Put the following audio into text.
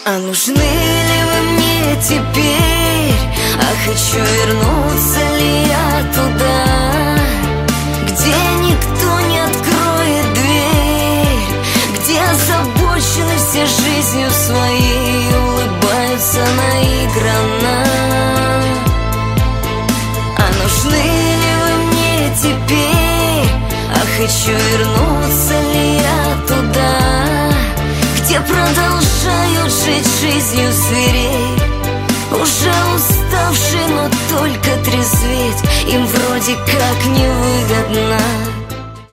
А нужны ли вы мне теперь? А хочу вернуться ли я туда, где никто не откроет дверь, где озабочены все жизнью своей и улыбаются наигранно? А нужны ли вы мне теперь? А хочу вернуться ли я туда, где продолжают жить жизнью зверей, уже уставшие, но только трезветь им вроде как невыгодно.